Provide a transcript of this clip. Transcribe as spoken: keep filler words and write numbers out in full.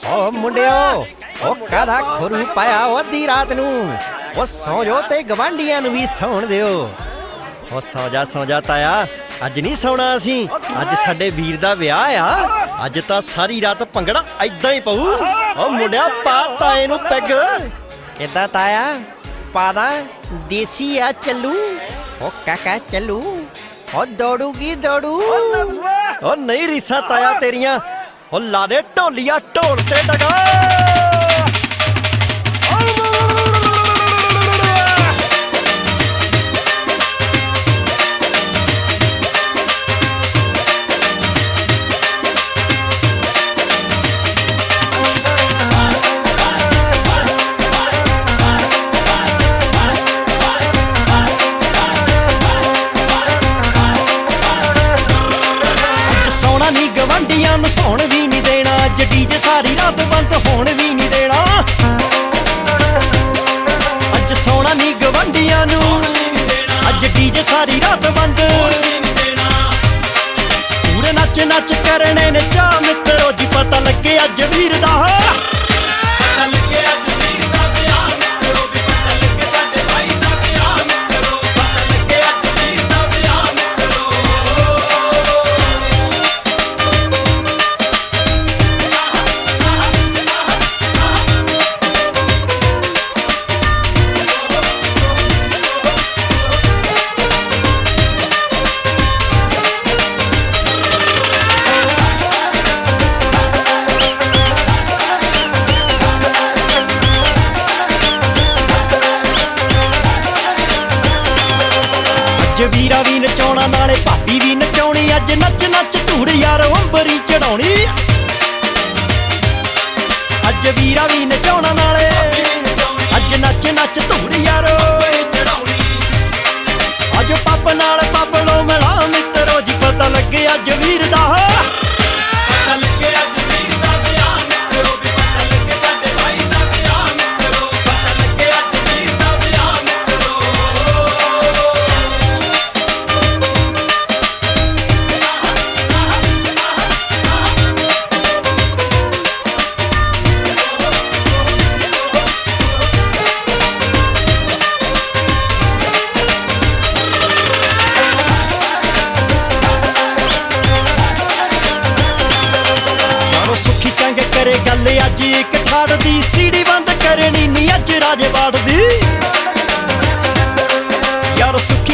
ओ मुंडियो ओ कादा खुरू पाया अद्धी रात नू ओ सौ जो ते गवांढियां नू भी सौण दिओ। ओ सौ जा सौ जा ताया अज नहीं सौना असीं, अज साडे वीर दा विआह आ। अज तां सारी रात भंगड़ा ऐदां ही पऊ। ओ मुंडिया पा ताए नू पैग। किद्दां ताया पा दा देसी आ चलू। ओ काका चलू ओ दौड़ूगी दौड़ू। ओ नहीं रिसा ताया तेरियां। ओ ला दे ढोलिया ढोल ते डगा। गवांढियां नू सौण भी नहीं देना, अज डीजे सारी रात बंद होण भी नहीं देना। अज सौना नहीं गवांढियां नू, अज डीजे सारी रात बंद। पूरे नच नच करने ने चा मित्रो जी, पता लगे अज वीर दा। वीरा भी नचाउणा नाले भाभी भी नचाउणी, अज नच नच धूड़ यार अंबरी चढ़ाउणी। अज वीरा भी नचाउणा नाले अज नच नच धूड़ यार। अज पब नाल पब लो मिला मित्रो जी, पता लगे अज वीर दा। करे गल अज एक ठाड़ दी, सीढ़ी बंद करनी नी अज राजे वाड़ दी। यार सुखी